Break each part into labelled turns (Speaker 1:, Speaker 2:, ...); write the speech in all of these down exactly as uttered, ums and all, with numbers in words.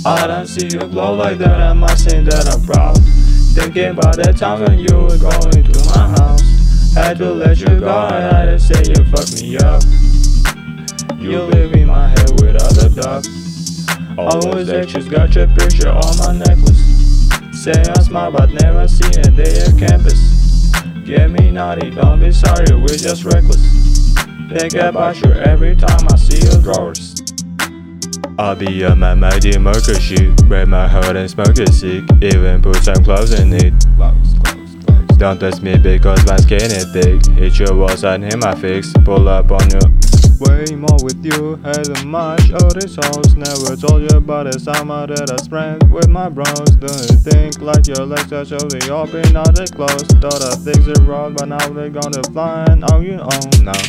Speaker 1: I don't see you glow like that, I must say that I'm proud. Thinking about that time when you were going to my house. Had to let you go, I had to say you fucked me up. You leave in my head with other dog. Always extras, got your picture on my necklace. Say I'm smart but never seen a day at campus. Get me naughty, don't be sorry, we're just reckless. Think about you every time I see your drawers.
Speaker 2: I'll be on my mighty marker sheet, break my heart and smoke a cig, even put some clothes in it.
Speaker 1: Close, close, close.
Speaker 2: Don't test me because my skin is thick. Hit your walls and hit my fix, pull up on you. Way more with you, hasn't much of this house. Never told you about the summer that I spent with my bros. Don't think like your legs are show they open, now they close. Thought I fixed it wrong, but now they're gonna fly on your own now.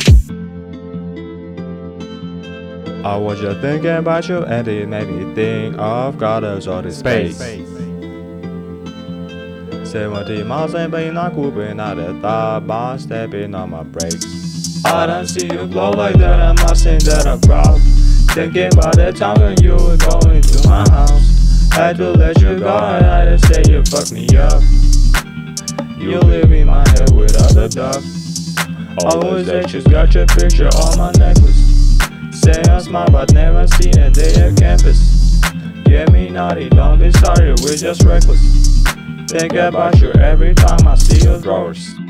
Speaker 2: I was just thinking about you and it made me think of goddess of the space. Seventy miles and being not cooping out the thought by stepping on my brakes.
Speaker 1: I don't see you glow like that, I must say that I'm proud. Thinking about that time when you were going to my house. Had to let you go, I had to say you fucked me up. You leave in my head with other dog. Always extras, got your picture on my necklace. Say I'm smart but never seen a day at campus. Get me naughty, don't be sorry, we're just reckless. Think about you every time I see your drawers.